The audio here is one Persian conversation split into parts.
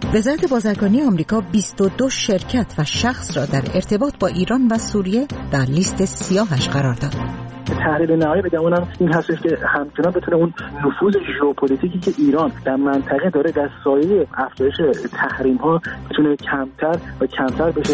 وزارت بازرگانی آمریکا 22 شرکت و شخص را در ارتباط با ایران و سوریه در لیست سیاهش قرار داد. تحلیل نهایی بگمونم این هستش که همچنان بتونه اون نفوذ ژئوپلیتیکی که ایران در منطقه داره در سایه افزایش تحریم ها بتونه کمتر و کمتر بشه.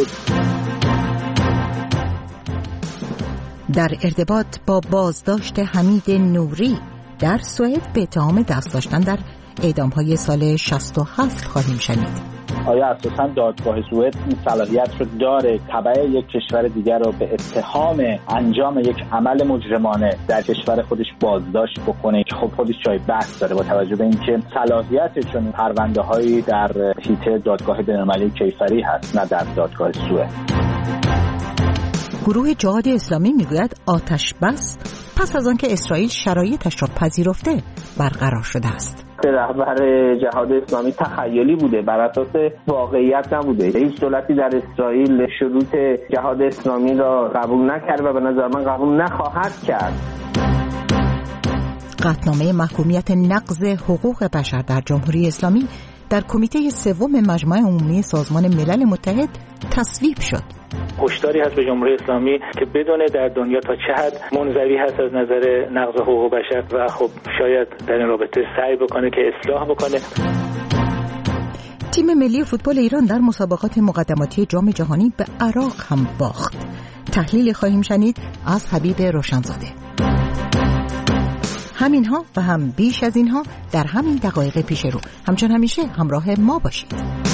در ارتباط با بازداشت حمید نوری در سوئد به اتهام دست داشتن در اعدام‌های سال 67 خواهیم شنید. آیا اساساً دادگاه سوئد این صلاحیت رو داره تبع یک کشور دیگر رو به اتهام انجام یک عمل مجرمانه در کشور خودش بازداشت بکنه که خب خودش جای بحث داره با توجه به اینکه صلاحیت چون پرونده‌هایی در حیطه دادگاه بین‌المللی کیفری هست نه در دادگاه سوئد. گروه جهاد اسلامی میگوید آتش بس پس از آنکه اسرائیل شرایطش را پذیرفته برقرار شده است. رهبر جهاد اسلامی تخیلی بوده، بر اساس واقعیت نبوده. هیچ دولتی در اسرائیل شروط جهاد اسلامی را قبول نکرد و به نظر من قبول نخواهد کرد. قطعنامه محکومیت نقض حقوق بشر در جمهوری اسلامی در کمیته سوم مجمع عمومی سازمان ملل متحد تصویب شد. هشداری هست به جمهوری اسلامی که بدونه در دنیا تا چه حد منزوی هست از نظر نقض حقوق بشر و خب شاید در این رابطه سعی بکنه که اصلاح بکنه. تیم ملی فوتبال ایران در مسابقات مقدماتی جام جهانی به عراق هم باخت. تحلیل خواهیم شنید از حبیب روشنزاده. همینها و هم بیش از اینها در همین دقایق پیش رو. همچون همیشه همراه ما باشید.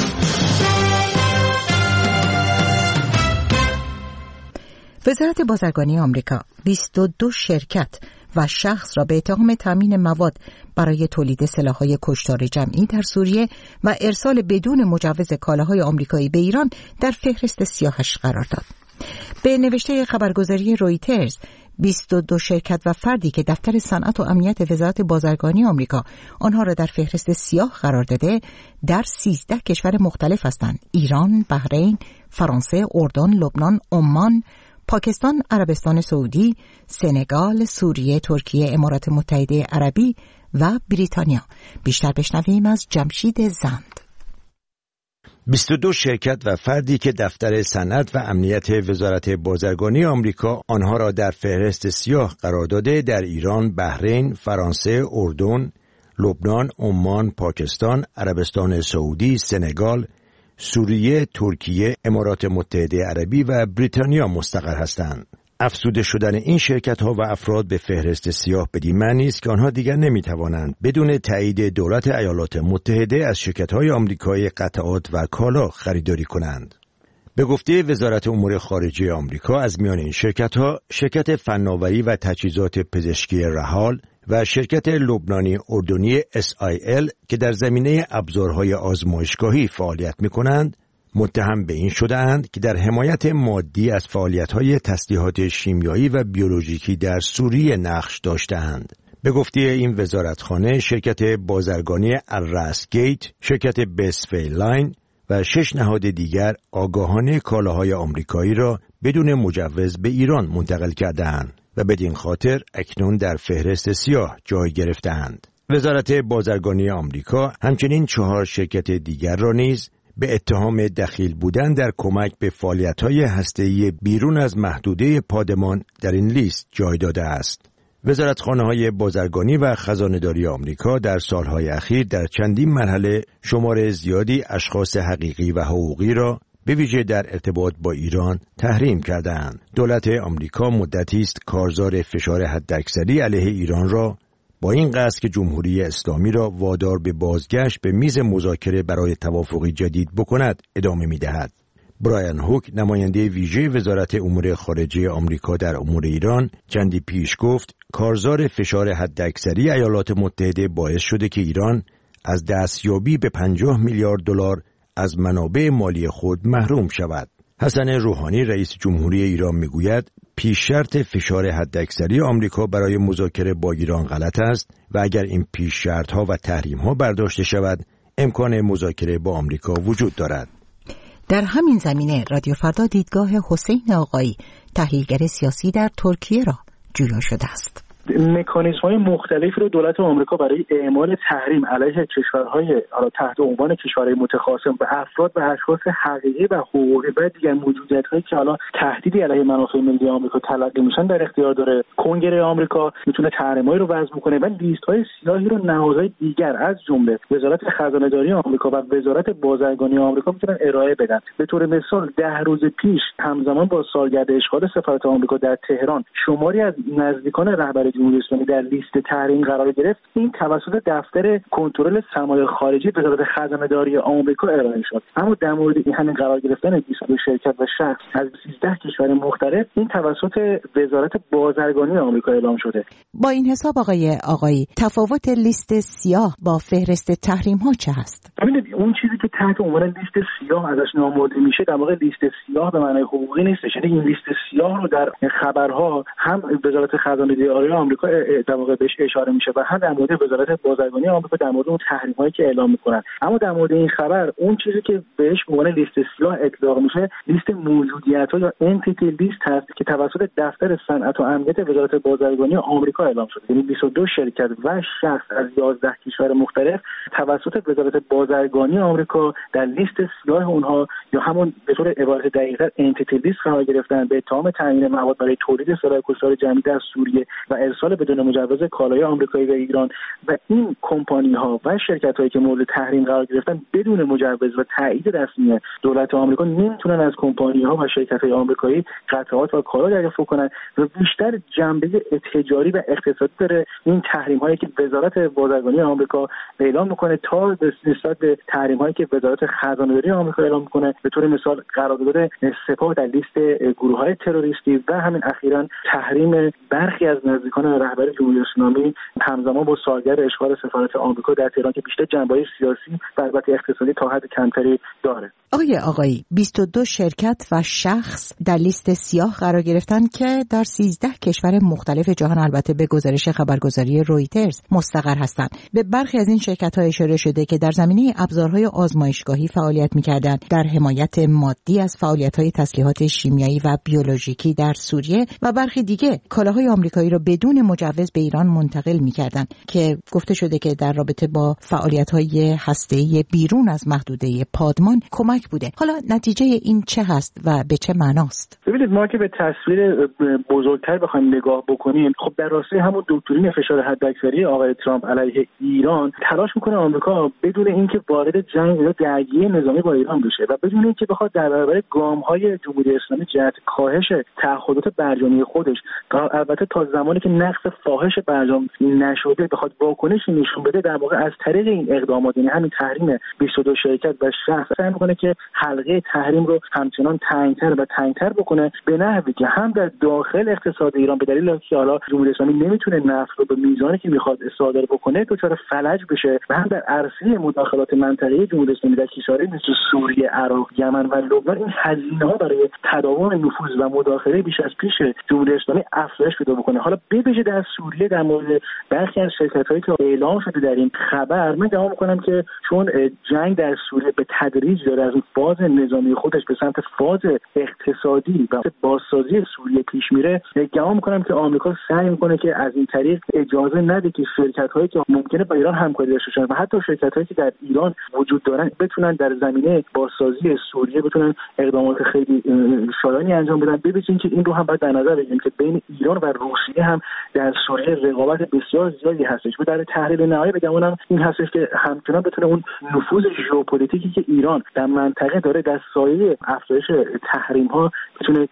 وزارت بازرگانی آمریکا 22 شرکت و شخص را به اتهام تامین مواد برای تولید سلاح‌های کشتار جمعی در سوریه و ارسال بدون مجوز کالاهای آمریکایی به ایران در فهرست سیاهش قرار داد. به نوشته خبرگزاری رویترز 22 شرکت و فردی که دفتر صنعت و امنیت وزارت بازرگانی آمریکا آنها را در فهرست سیاه قرار داده در 13 کشور مختلف هستند: ایران، بحرین، فرانسه، اردن، لبنان، عمان، پاکستان، عربستان سعودی، سنگال، سوریه، ترکیه، امارات متحده عربی و بریتانیا. بیشتر بشنویم از جمشید زند. 22 شرکت و فردی که دفتر صنعت و امنیت وزارت بازرگانی آمریکا آنها را در فهرست سیاه قرار داده در ایران، بحرین، فرانسه، اردن، لبنان، عمان، پاکستان، عربستان سعودی، سنگال، سوریه، ترکیه، امارات متحده عربی و بریتانیا مستقر هستند. افزوده شدن این شرکت‌ها و افراد به فهرست سیاه بدین معنی است که آنها دیگر نمی‌توانند بدون تایید دولت ایالات متحده از شرکت‌های آمریکایی قطعات و کالا خریداری کنند. به گفته وزارت امور خارجه آمریکا از میان این شرکت‌ها شرکت فناوری و تجهیزات پزشکی رحال و شرکت لبنانی اردنی SIL که در زمینه ابزارهای آزمایشگاهی فعالیت می‌کنند متهم به این شده‌اند که در حمایت مادی از فعالیت‌های تسلیحات شیمیایی و بیولوژیکی در سوریه نقش داشته‌اند. به گفته این وزارتخانه شرکت بازرگانی الرأس گیت، شرکت بسفی لاین و 6 نهاد دیگر آگاهانه کالاهای آمریکایی را بدون مجوز به ایران منتقل کرده‌اند و بدین خاطر اکنون در فهرست سیاه جای گرفته‌اند. وزارت بازرگانی آمریکا همچنین 4 شرکت دیگر را نیز به اتهام دخیل بودن در کمک به فعالیت‌های هسته‌ای بیرون از محدوده پادمان در این لیست جای داده است. وزارتخانه‌های بازرگانی و خزانه‌داری آمریکا در سالهای اخیر در چندین مرحله شمار زیادی اشخاص حقیقی و حقوقی را به ویژه در ارتباط با ایران تحریم کرده‌اند. دولت آمریکا مدتی است کارزار فشار حداکثری علیه ایران را با این قصد که جمهوری اسلامی را وادار به بازگشت به میز مذاکره برای توافقی جدید بکند ادامه می‌دهد. برایان هوک نماینده ویژه وزارت امور خارجه آمریکا در امور ایران چندی پیش گفت کارزار فشار حداکثری ایالات متحده باعث شده که ایران از دستیابی به 50 میلیارد دلار از منابع مالی خود محروم شود. حسن روحانی رئیس جمهوری ایران میگوید پیش شرط فشار حداکثری آمریکا برای مذاکره با ایران غلط است و اگر این پیش شرط‌ها و تحریم‌ها برداشته شود امکان مذاکره با آمریکا وجود دارد. در همین زمینه رادیو فردا دیدگاه حسین آقایی تحلیلگر سیاسی در ترکیه را جویا شده است. مکانیزم‌های مختلفی رو دولت آمریکا برای اعمال تحریم علیه کشورهای تحت عنوان کشورهای متخاصم و افراد و اشخاص حقیقی و حقوقی و دیگر موجودیت‌هایی که حالا تهدیدی علیه منافع ملی آمریکا تلقی میشن در اختیار داره. کنگره آمریکا میتونه تحریم‌هایی رو وضع کنه و لیست‌های سیاهی رو نهادهای دیگر از جمله وزارت خزانه‌داری آمریکا و وزارت بازرگانی آمریکا میتونن ارائه بدن. به طور مثال 10 روز پیش همزمان با سالگرد اشغال سفارت آمریکا در تهران شماری از نزدیکان رهبر جمهوری اسلامی در لیست تحریم قرار گرفت. این توسط دفتر کنترل سرمایه خارجی وزارت خزانه‌داری آمریکا ارائه شد. اما در مورد این همین قرار گرفتن 22 شرکت و شخص از 13 کشور مختلف این توسط وزارت بازرگانی آمریکا اعلام شده. با این حساب آقایی تفاوت لیست سیاه با فهرست تحریم ها چه هست؟ ببینید اون چیزی که تحت عنوان لیست سیاه ازش نامورده میشه در واقع لیست سیاه به معنای حقوقی نیست. یعنی این لیست سیاه رو در خبرها هم وزارت خزانه‌داری آمریکا در واقع بهش اشاره میشه و هم در مورد وزارت بازرگانی آمریکا در مورد اون تحریم‌هایی که اعلام میکنن. اما در مورد این خبر اون چیزی که بهش به عنوان لیست سیاه اطلاق میشه لیست موجودیت‌ها یا انتیتی لیست هست که توسط دفتر صنعت و امنیت وزارت بازرگانی آمریکا اعلام شده. یعنی 22 شرکت و شخص از 11 کشور مختلف توسط وزارت بازرگانی آمریکا در لیست سیاه اونها یا همون به طور عبارت دقیق‌تر انتیتی لیست قرار گرفتن به اتهام تامین مواد برای تولید سلاح کشتار جمعی در سوریه و ارسال بدون مجوز کالای آمریکایی به ایران. و این کمپانی‌ها و شرکت‌هایی که مورد تحریم قرار گرفتن بدون مجوز و تایید رسمی دولت آمریکا نمیتونن از کمپانی‌ها و شرکت‌های آمریکایی قطعات و کالا دریافت کنن و بیشتر جنبه تجاری و اقتصادی داره این تحریم‌هایی که وزارت بازرگانی آمریکا اعلام می‌کنه تا نسبت به تحریم‌هایی که وزارت خزانه‌داری آمریکا اعلام می‌کنه. به طور مثال قرارداد سپاه در لیست گروه‌های تروریستی و همین اخیراً تحریم برخی از نزدیکان رهبر جمهوری اسلامی همزمان با سالگرد اشغال سفارت آمریکا در تهران که بیشتر جنبه‌های سیاسی و البته اقتصادی تا حد کمتری داره. آقایی 22 شرکت و شخص در لیست سیاه قرار گرفتن که در 13 کشور مختلف جهان البته به گزارش خبرگزاری رویترز مستقر هستند. به برخی از این شرکت‌ها اشاره شده که در زمینه ابزارهای آزمایشگاهی فعالیت می‌کردند، در حمایت مادی از فعالیت‌های تسلیحات شیمیایی و بیولوژیکی در سوریه و برخی دیگه کالاهای آمریکایی را بدون مجوز به ایران منتقل می‌کردند که گفته شده که در رابطه با فعالیت‌های هسته‌ای بیرون از محدوده پادمان کمک بوده. حالا نتیجه این چه هست و به چه معناست؟ ببینید ما که به تصویر بزرگتر بخوایم نگاه بکنیم، خب در راستای همون دکترین فشار حداکثری آقای ترامپ علیه ایران تلاش میکنه آمریکا بدون اینکه وارد جنگ یا درگیری نظامی با ایران بشه و بدون اینکه بخواد در برابر گام‌های جمهوری اسلامی جهت کاهش تعهدات برجامی خودش البته تا زمانی که نقض فاحش برجام نشده بخواد واکنشی نشون بده، در واقع از طریق این اقدامات یعنی همین تحریم 22 شرکت و شخص سعی میکنه که حلقه تحریم رو همچنان تنگتر بکنه به نحوی که هم در داخل اقتصاد ایران به دلیل اینکه حالا جمهوری اسلامی نمیتونه نفت رو به میزانی که میخواد صادر بکنه دچار فلج بشه و هم در عرصه مداخلات منطقه‌ای جمهوری اسلامی در کشورهای مثل سوریه، عراق، یمن و لبنان این هزینه‌ها برای تداوم نفوذ و مداخله بیش از پیش جمهوری اسلامی افزایش پیدا بکنه. حالا ببینید در سوریه در مورد برخی از شرکت‌هایی که اعلام شده در این خبر من ادعا می‌کنم که چون جنگ در سوریه به تدریج داره از اون فاز نظامی خودش به سمت فاز اقتصادی و بازسازی سوریه پیش میره، ادعا می‌کنم که آمریکا سعی می‌کنه که از این طریق اجازه نده که شرکت‌هایی که ممکنه با ایران همکاری داشته باشن و حتی شرکت‌هایی که در ایران وجود دارن بتونن در زمینه بازسازی سوریه بتونن اقدامات خیلی شایانی انجام بدن. ببینید که این رو هم باید در نظر بگیریم که بین ایران و روسیه هم در سوریه رقابت بسیار زیادی هستش و در تحلیل نهایی بگم این هستش که همچنان بتونه اون نفوذ ژئوپلیتیکی که ایران در منطقه داره در سایه افزایش تحریم‌ها بتونه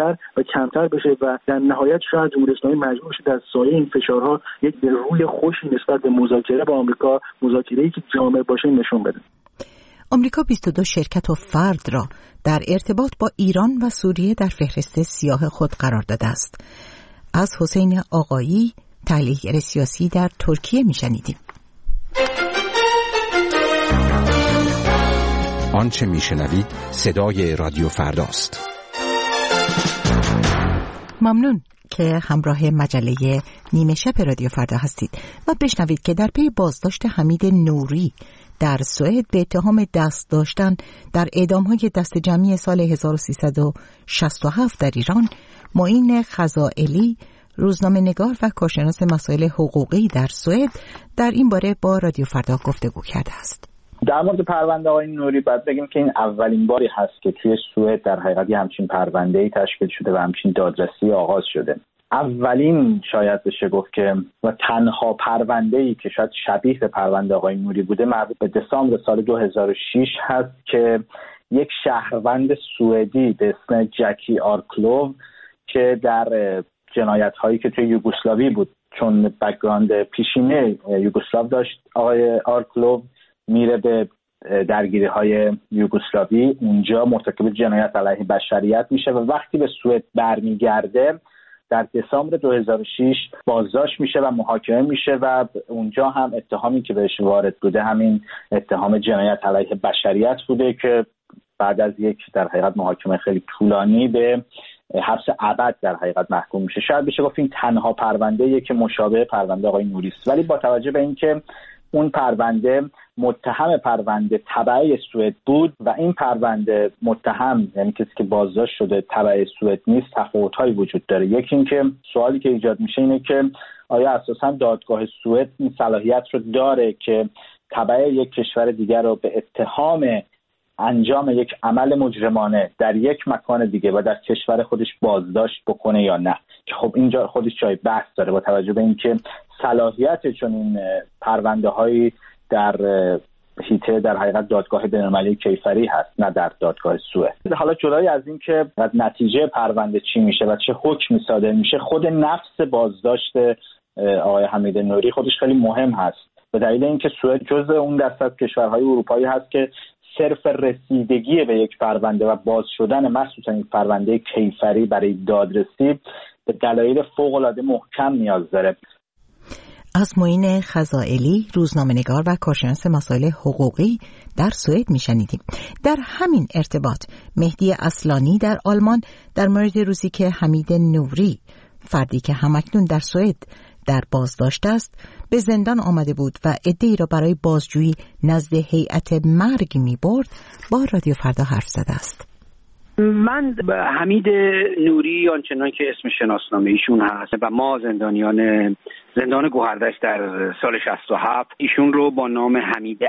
کمتر بشه و در نهایت شاید جمهوری اسلامی مجبور شه در سایه این فشارها یک روی خوشی نسبت به مذاکره با آمریکا، مذاکره‌ای که جامع باشه نشون بده. آمریکا 22 شرکت و فرد را در ارتباط با ایران و سوریه در فهرست سیاه خود قرار داده است. از حسین آقایی، تحلیلگر سیاسی در ترکیه میشنیدیم. آنچه میشنوید صدای رادیو فرداست. ممنون که همراه مجله نیمه شب رادیو فردا هستید و بشنوید که در پی بازداشت حمید نوری در سوئد به اتهام دست داشتن در اعدام‌های دست جمعی سال 1367 در ایران، معین خزائلی روزنامه‌نگار و کارشناس مسائل حقوقی در سوئد در این باره با رادیو فردا گفتگو کرده است. در مورد پرونده آقای نوری باید بگیم که این اولین باری هست که توی سوئد در حقیقت همچین پرونده‌ای تشکیل شده و همچین دادرسی آغاز شده. اولین شاید بشه گفت که و تنها پرونده‌ای که شاید شبیه به پرونده آقای نوری بوده مربوط به دسامبر سال 2006 هست که یک شهروند سوئدی به اسم جکی آرکلوو که در جنایت‌هایی که توی یوگسلاوی بود، چون بک‌گراند پیشینه یوگسلاو داشت، آقای آرکلوو میره به درگیری‌های یوگسلاوی، اونجا مرتکب جنایت علیه بشریت میشه و وقتی به سوئد برمیگرده در دسامبر 2006 بازداشت میشه و محاکمه میشه و اونجا هم اتهامی که بهش وارد بوده همین اتهام جنایت علیه بشریت بوده که بعد از یک در حقیقت محاکمه خیلی طولانی به حبس ابد در حقیقت محکوم میشه. شاید بشه گفت این تنها پرونده‌ایه که مشابه پرونده آقای نوری است، ولی با توجه به اینکه اون پرونده متهم پرونده تبع سوئد بود و این پرونده متهم یعنی کسی که بازداشت شده تبع سوئد نیست، تفاوت‌هایی وجود داره. یکی این که سوالی که ایجاد میشه اینه که آیا اساساً دادگاه سوئد این صلاحیت رو داره که تبع یک کشور دیگر رو به اتهام انجام یک عمل مجرمانه در یک مکان دیگه و در کشور خودش بازداشت بکنه یا نه، که خب اینجا خودش جای بحث داره با توجه به اینکه صلاحیت چون این پرونده هایی در هیته در حقیقت دادگاه بین‌المللی کیفری هست نه در دادگاه سوئد. حالا جدای از این که نتیجه پرونده چی میشه و چه حکمی صادر میشه، خود نفس بازداشت آقای حمید نوری خودش خیلی مهم هست به دلیل اینکه سوئد جزء اون دسته از کشورهای اروپایی هست که صرف رسیدگی به یک پرونده و باز شدن مخصوصا این پرونده کیفری برای دادرسی به دلایل فوق‌العاده محکم نیاز داره. از معین خزائلی، روزنامه‌نگار و کارشناس مسائل حقوقی در سوئد میشنیدیم. در همین ارتباط مهدی اصلانی در آلمان در مورد روزی که حمید نوری، فردی که همکنون در سوئد در بازداشت است، به زندان آمده بود و عده‌ای را برای بازجویی نزد هیئت مرگ می‌برد، با رادیو فردا حرف زده است. من حمید نوری آنچنان که اسم شناسنامه ایشون هست و ما زندان گوهردشت در سال 67 ایشون رو با نام حمید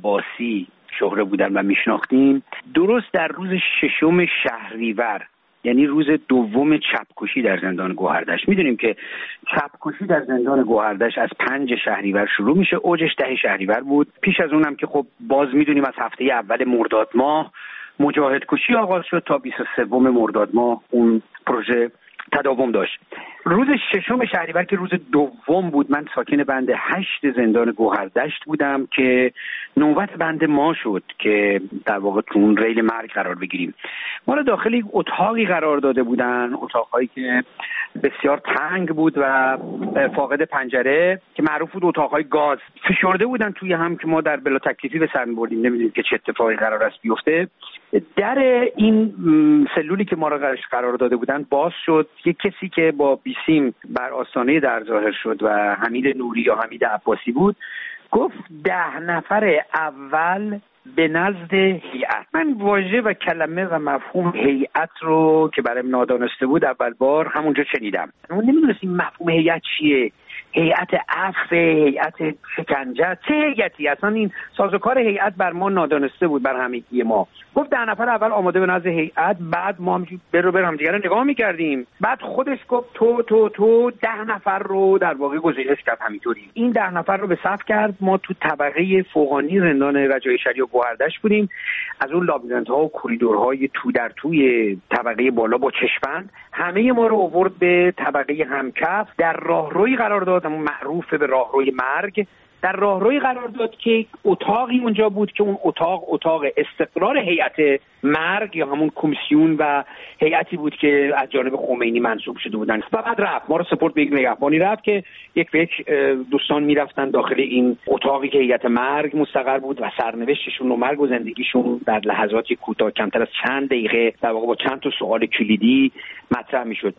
عباسی شهره بودن و میشناختیم، درست در روز 6 شهریور یعنی روز دوم چپکشی در زندان گوهردشت. میدونیم که چپکشی در زندان گوهردشت از 5 شهریور شروع میشه، اوجش 10 شهریور بود. پیش از اونم که خب باز میدونیم از هفته اول مرداد ماه مجاهد کشی آغاز شد تا 23 مرداد ماه اون پروژه تداوم داشت. روز 6 شهریور که روز دوم بود، من ساکن بند 8 زندان گوهردشت بودم که نوبت بند ما شد که در واقع تو اون ریل مرگ قرار بگیریم. ما رو داخل یک اتاقی قرار داده بودن، اتاقهایی که بسیار تنگ بود و فاقد پنجره که معروف بود اتاقهای گاز، فشرده بودن توی هم که ما در بلا تکلیفی به سر می‌بردیم، نمی‌دونیم که چه اتفاقی قرار است بیفته. در این سلولی که ما را قرار داده بودن باز شد، یک کسی که با بیسیم بر آستانه در ظاهر شد و حمید نوری یا حمید عباسی بود، گفت 10 نفر اول به نزد هیئت. من واژه و کلمه و مفهوم هیئت رو که برام نادانسته بود اول بار همونجا شنیدم. من نمیدونستم مفهوم هیئت چیه، هیئت عفو، هیئت شکنجه، چه هیئتی؟ اصلا این سازوکار هیئت بر ما نادانسته بود، بر همگی ما. گفت 10 نفر اول آماده به نزد هیئت، بعد ما هم هم دیگه رو نگاه می‌کردیم، بعد خودش گفت تو 10 نفر رو در واقع گزارش کرد همینطوری. این 10 نفر رو به صف کرد. ما تو طبقه فوقانی زندان رجایی شریعه گوهردشت بودیم. از اون لابیرنت‌ها و کوریدورهای تو در توی طبقه بالا با چشم‌بند همه ما رو آورد به طبقه همکف، در راهروی قرار داد، همون معروف به راهروی مرگ. در راهروی قرار داد که اتاقی اونجا بود که اون اتاق استقرار هیئت مرگ یا همون کمیسیون و هیئتی بود که از جانب خمینی منصوب شده بودن. و بعد رفت، ما رو سپورت به یک نگهبانی رفت که یک دوستان میرفتن داخل این اتاقی که هیئت مرگ مستقر بود و سرنوشتشون و مرگ و زندگیشون در لحظات کوتاه کمتر از چند دقیقه در واقع با چند تا سوال کلیدی مطرح میشد.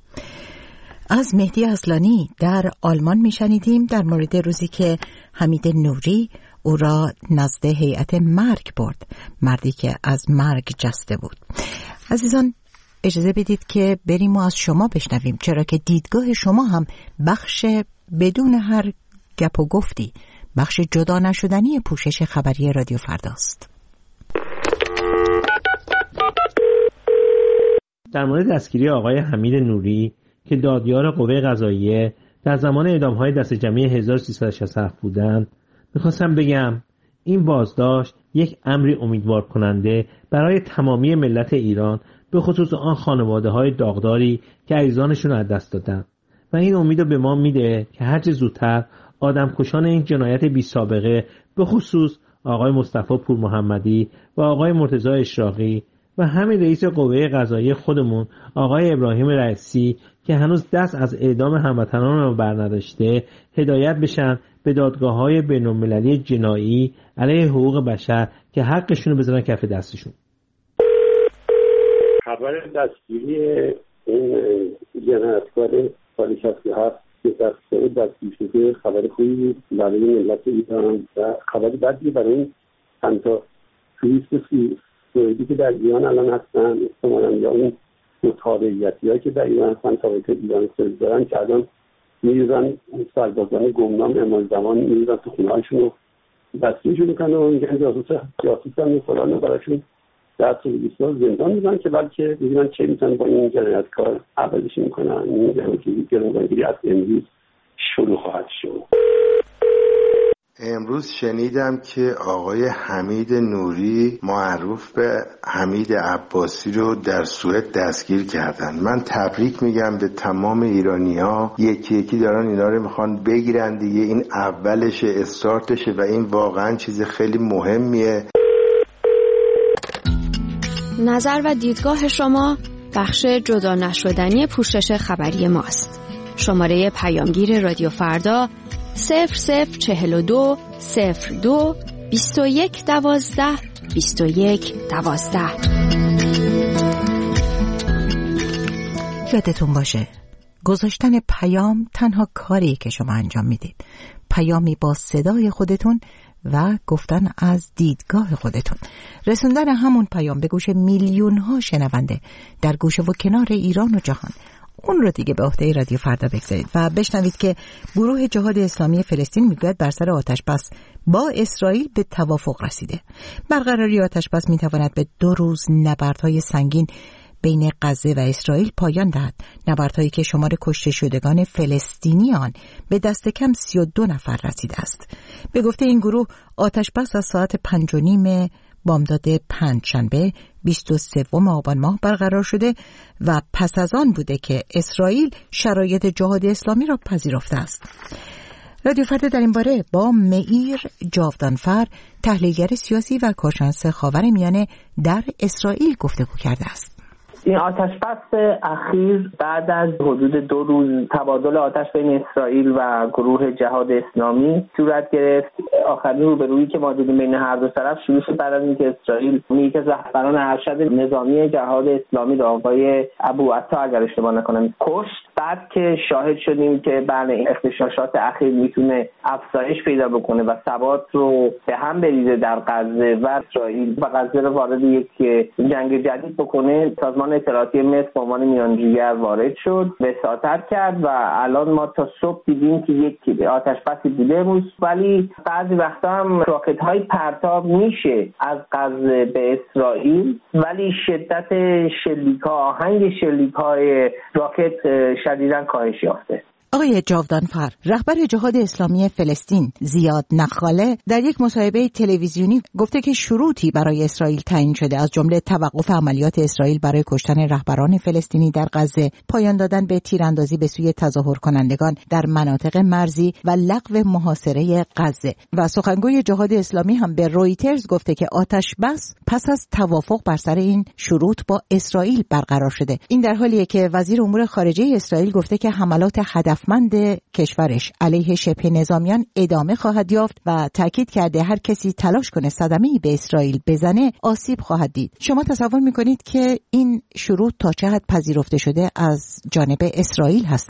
از مهدی اصلانی در آلمان میشنیدیم در مورد روزی که حمید نوری او را نزد هیئت مرگ برد، مردی که از مرگ جسته بود. عزیزان، اجازه بدید که بریم و از شما بشنویم، چرا که دیدگاه شما هم بخش بدون هر گپ و گفتی بخش جدا نشدنی پوشش خبری رادیو فرداست. در مورد دستگیری آقای حمید نوری که دادیار قوه قضاییه در زمان اعدام‌های دست جمعی 1367 بودند، میخواستم بگم این بازداشت یک امری امیدوار کننده برای تمامی ملت ایران، به خصوص آن خانواده‌های داغداری که عزیزانشون از دست دادن، و این امیدو به ما میده که هرچه زودتر آدمکشان این جنایت بی سابقه، به خصوص آقای مصطفی پور محمدی و آقای مرتضی اشراقی و همین رئیس قوه قضاییه خودمون آقای ابراهیم رئیسی که هنوز دست از اعدام هموطنان رو برنداشته، هدایت بشن به دادگاه‌های بین‌المللی جنایی علیه حقوق بشر که حقشون رو بذارن کف دستشون. خبر دستگیری این جنایتکار سال 67 که در سوئد دستگیر شده خبر خوبی بود برای ملت ایران و خبری بدی برای این چند تا توریست سوئدی که در ایران الان هستن، احتمالاً یا اون متابعیتی‌هایی که در ایران هستن، تابعیت ایران سوئد دارن که الان می‌ریزن سربازان گمنام امال زمان می‌ریزن تو خونه‌هاشون رو دستگیرشون می‌کنن و میگن جاسوسن و فلان، براشون 10 سال 20 سال زندان میدن که بلکه ببینن چه میتونن با این جنایتکار عوضش میکنن. این گروگانگیری از امروز شروع خواهد شد. امروز شنیدم که آقای حمید نوری معروف به حمید عباسی رو در سوئد دستگیر کردن. من تبریک میگم به تمام ایرانی‌ها، یکی یکی دارن اینا رو میخوان بگیرن دیگه. این اولشه، استارتشه و این واقعا چیز خیلی مهمیه. نظر و دیدگاه شما بخش جدا نشدنی پوشش خبری ماست. شماره پیامگیر رادیو فردا 0042 02 21 12 21 12. یادتون باشه گذاشتن پیام تنها کاری که شما انجام میدید، پیامی با صدای خودتون و گفتن از دیدگاه خودتون، رسوندن همون پیام به گوش میلیون ها شنونده در گوشه و کنار ایران و جهان، اون رو دیگه به عهده رادیو فردا بگذارید و بشنوید که گروه جهاد اسلامی فلسطین میگوید بر سر آتشبس با اسرائیل به توافق رسیده. برقراری آتشبس میتواند به 2 روز نبردهای سنگین بین غزه و اسرائیل پایان دهد، نبردهایی که شمار کشته شدگان فلسطینی آن به دست کم 32 نفر رسیده است. به گفته این گروه آتشبس از ساعت 5:30 بامداد پنجشنبه 23 آبان ماه برقرار شده و پس از آن بوده که اسرائیل شرایط جهاد اسلامی را پذیرفته است. رادیو فردا در این باره با معیر جاودانفر، تحلیلگر سیاسی و کارشناس خاورمیانه در اسرائیل گفتگو کرده است. این آتشبس اخیر بعد از حدود 2 روز تبادل آتش بین اسرائیل و گروه جهاد اسلامی صورت گرفت. آخرین روبرویی که ما دیدیم بین هر دو طرف شروع شد بعد از اینکه اسرائیل یکی از رهبران ارشد نظامی جهاد اسلامی را آقای ابو عطا اگر اشتباه نکنم کشت. بعد که شاهد شدیم که بعد این اغتشاشات اخیر میتونه افزایش پیدا بکنه و ثبات رو به هم بریزه در غزه و اسرائیل و غزه رو وارد یک جنگ جدید بکنه، سازمان اطلاعاتی مصر به عنوان میانجیگر وارد شد، وساطت کرد و الان ما تا صبح دیدیم که یک آتشبسی بوده امروز، ولی بعضی وقتا هم راکت‌های پرتاب میشه از غزه به اسرائیل، ولی شدت شلیک‌ها، آهنگ شلیک‌های راکت شدیداً کاهش یافته. آقای جاودانفر، رهبر جهاد اسلامی فلسطین زیاد نخاله در یک مصاحبه تلویزیونی گفته که شروطی برای اسرائیل تعیین شده، از جمله توقف عملیات اسرائیل برای کشتن رهبران فلسطینی در غزه، پایان دادن به تیراندازی به سوی تظاهر کنندگان در مناطق مرزی و لغو محاصره غزه. و سخنگوی جهاد اسلامی هم به رویترز گفته که آتش بس پس از توافق بر سر این شروط با اسرائیل برقرار شده. این در حالیه که وزیر امور خارجه اسرائیل گفته که حملات هدفمند کشورش علیه شبه نظامیان ادامه خواهد یافت و تاکید کرده هر کسی تلاش کنه صدمه‌ای به اسرائیل بزنه آسیب خواهد دید. شما تصور میکنید که این شروط تا چه حد پذیرفته شده از جانب اسرائیل هستند؟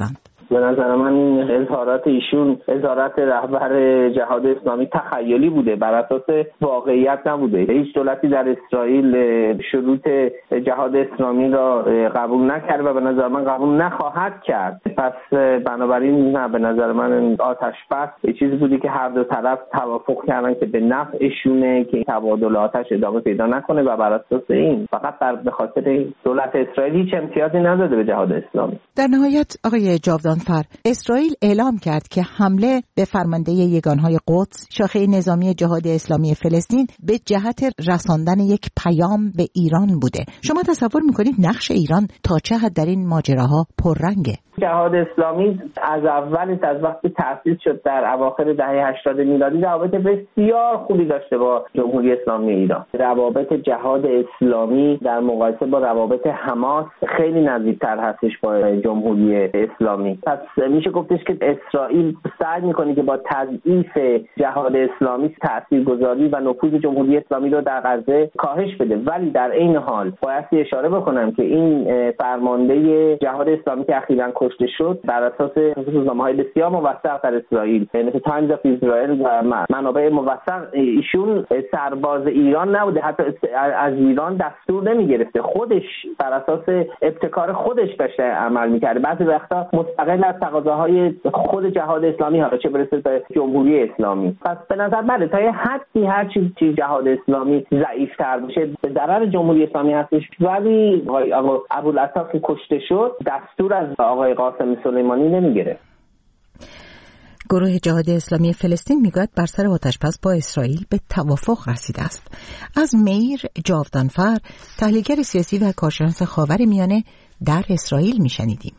به نظر من این اظهارات ایشون اظهارات رهبر جهاد اسلامی تخیلی بوده، بر اساس واقعیت نبوده. هیچ دولتی در اسرائیل شروط جهاد اسلامی را قبول نکرد و به نظر من قبول نخواهد کرد. پس بنابراین نه، به نظر من آتش بس یه چیزی بودی که هر دو طرف توافق کردن که به نفعشونه که تبادل آتش ادامه پیدا نکنه و بر اساس این فقط به خاطر دولت اسرائیل هیچ امتیازی نداده به جهاد اسلامی. در نهایت آقای جاودانفر، اسرائیل اعلام کرد که حمله به فرمانده یگانهای قدس، شاخه نظامی جهاد اسلامی فلسطین، به جهت رساندن یک پیام به ایران بوده. شما تصور میکنید نقش ایران تا چه حد در این ماجراها پررنگه؟ جهاد اسلامی از وقتی تأسیس شد در اواخر دهه 80 میلادی روابط بسیار خوبی داشته با جمهوری اسلامی ایران. روابط جهاد اسلامی در مقایسه با روابط حماس خیلی نزدیکتر هستش با جمهوری اسلامی. پس میشه گفتش که اسرائیل سعی میکنه که با تضعیف جهاد اسلامی تاثیرگذاری و نفوذ جمهوری اسلامی رو در غزه کاهش بده، ولی در عین حال باید اشاره بکنم که این فرمانده جهاد اسلامی که اخیراً کشته شد بر اساس روزنامه‌های بسیار موثق در اسرائیل مثل تایمز آف اسرائیل و منابع موثق، ایشون سرباز ایران نبوده، حتی از ایران دستور نمی‌گرفته، خودش بر اساس ابتکار خودش داشته عمل می‌کرده، بعضی وقتا مستقل از تقاضاهای خود جهاد اسلامی ها، چه برسه به جمهوری اسلامی. پس به نظر من تا یه حدی هر چیزی جهاد اسلامی ضعیف‌تر بشه به ضرر جمهوری اسلامی هستش، ولی ابوالعطا که کشته شد دستور از آقای قاسم سلیمانی نمیگیره. گروه جهاد اسلامی فلسطین میگوید بر سر آتش‌بس با اسرائیل به توافق رسیده است. از میر جاودانفر، تحلیلگر سیاسی و کارشناس خاورمیانه در اسرائیل میشنیدیم.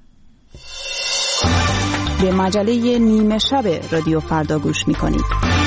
به مجله نیمه شب رادیو فردا گوش میکنید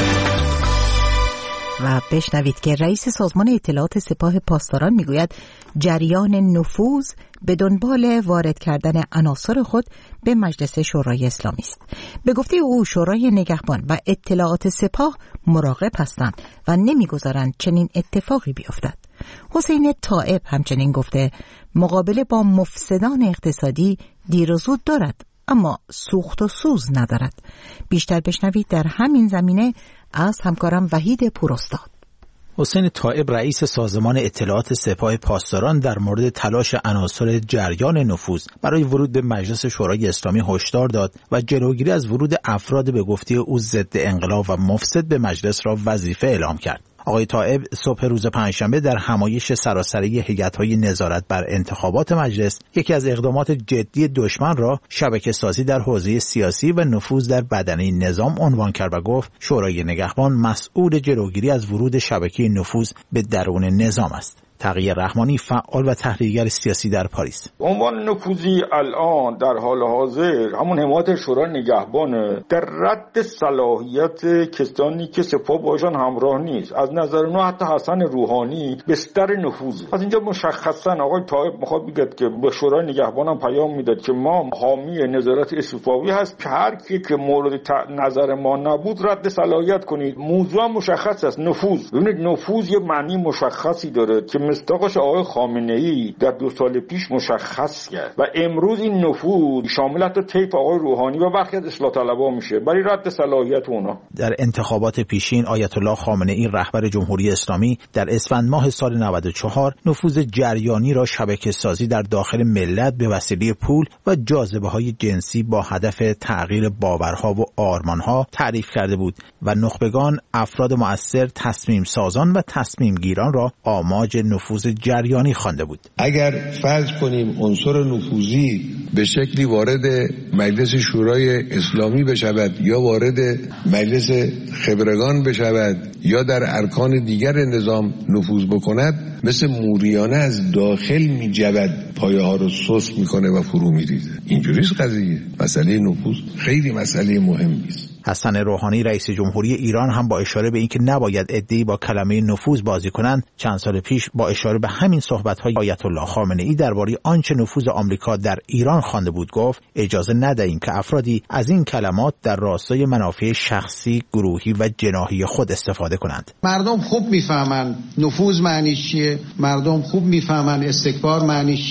و بشنوید که رئیس سازمان اطلاعات سپاه پاسداران میگوید جریان نفوذ به دنبال وارد کردن عناصر خود به مجلس شورای اسلامی است. به گفته او شورای نگهبان و اطلاعات سپاه مراقب هستند و نمیگذارند چنین اتفاقی بیفتد. حسین طائب همچنین گفته مقابله با مفسدان اقتصادی دیر و زود دارد اما سوخت و سوز ندارد. بیشتر بشنوید در همین زمینه از همکارم وحید پوراستاد. حسین طائب رئیس سازمان اطلاعات سپاه پاسداران در مورد تلاش عناصر جریان نفوذ برای ورود به مجلس شورای اسلامی هشدار داد و جلوگیری از ورود افراد به گفته او ضد انقلاب و مفسد به مجلس را وظیفه اعلام کرد. آقای طائب صبح روز پنجشنبه در همایش سراسری هیئت‌های نظارت بر انتخابات مجلس یکی از اقدامات جدی دشمن را شبکه‌سازی در حوزه سیاسی و نفوذ در بدنه نظام عنوان کرد و گفت شورای نگهبان مسئول جلوگیری از ورود شبکه نفوذ به درون نظام است. تقی رحمانی، فعال و تحلیلگر سیاسی در پاریس: عنوان نفوذی الان در حال حاضر همون حمایت شورای نگهبانه در رد صلاحیت کسانی که سپاه باشان همراه نیست. از نظر ما حتی حسن روحانی بستر نفوذه. از اینجا مشخصا آقای طائب میخواد بگه که به شورای نگهبان هم پیام میداد که ما حامی نظارت استفاوی هست که هر کی که مورد نظر ما نبود رد صلاحیت کنید. موضوع مشخص است، نفوذ. ببینید نفوذ یه معنی مشخصی داره که مصداقش آقای خامنه‌ای در 2 سال پیش مشخص کرد و امروز این نفوذ شامل حتی طیف آقای روحانی و برخی از اصلاح طلبها میشه برای رد صلاحیت اونا. در انتخابات پیشین آیت الله خامنه‌ای رهبر جمهوری اسلامی در اسفند ماه سال 94 نفوذ جریانی را شبکه‌سازی در داخل ملت به وسیله پول و جاذبه‌های جنسی با هدف تغییر باورها و آرمانها تعریف کرده بود و نخبگان افراد مؤثر تصمیم سازان و تصمیم گیران را آماج نفوذ جریانی خوانده بود. اگر فرض کنیم عنصر نفوذی به شکلی وارد مجلس شورای اسلامی بشود یا وارد مجلس خبرگان بشود یا در ارکان دیگر نظام نفوذ بکند، مثل موریانه از داخل میجود، پایه ها رو سست میکنه و فرو میریزه. اینجوریست قضیه. مسئله نفوذ خیلی مسئله مهمی است. حسن روحانی رئیس جمهوری ایران هم با اشاره به اینکه نباید عده‌ای با کلمه نفوذ بازی کنند، چند سال پیش با اشاره به همین صحبت‌های آیت الله خامنه‌ای درباره آنچه نفوذ آمریکا در ایران خوانده بود گفت اجازه ندهیم که افرادی از این کلمات در راستای منافع شخصی، گروهی و جناحی خود استفاده کنند. مردم خوب میفهمن نفوذ معنیش چیه، مردم خوب میفهمن استکبار معنیش چیه.